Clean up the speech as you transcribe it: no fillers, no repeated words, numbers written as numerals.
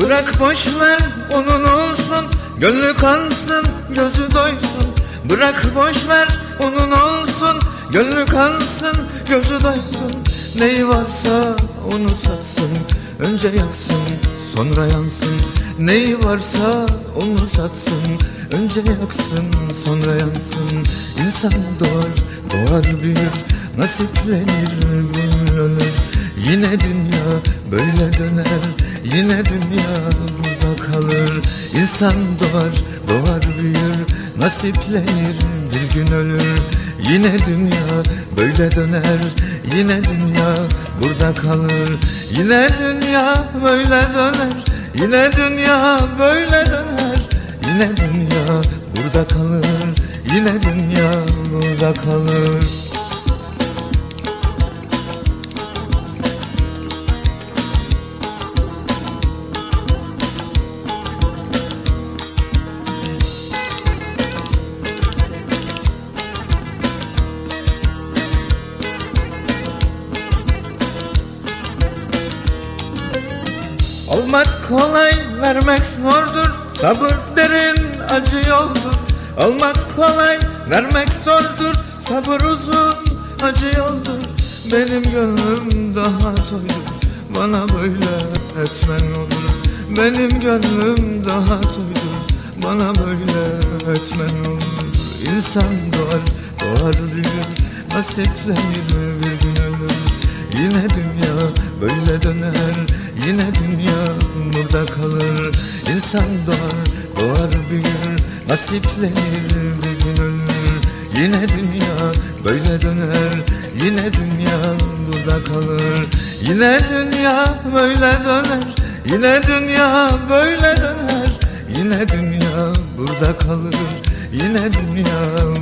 Bırak boş ver onun olsun, gönlü kansın, gözü doysun. Bırak boş ver onun olsun, gönlü kansın, gözü doysun. Neyi varsa onu satsın, önce yaksın sonra yansın. Neyi varsa onu satsın, önce yaksın sonra yansın. İnsan doğar, doğar büyür, nasiplenir bir ölür. Yine dünya böyle döner, yine dünya burada kalır. İnsan doğar, doğar büyür, nasiplenir bir gün ölür. Yine dünya böyle döner, yine dünya burada kalır. Yine dünya böyle döner, yine dünya böyle döner. Yine dünya burada kalır, yine dünya burada kalır. Almak kolay, vermek zordur. Sabır derin, acı yoldur. Almak kolay, vermek zordur. Sabır uzun, acı yoldur. Benim gönlüm daha toydur, bana böyle etmen olur. Benim gönlüm daha toydur, bana böyle etmen olur. İnsan doğar, doğar büyür, nasiplenir bir gün ölür. Yine dünya böyle döner, yine dünya burada kalır. İnsan doğar, doğar büyür, nasiplenir bir gün ölür. Yine dünya böyle döner, yine dünya burada kalır. Yine dünya böyle döner, yine dünya böyle döner. Yine dünya burada kalır, yine dünya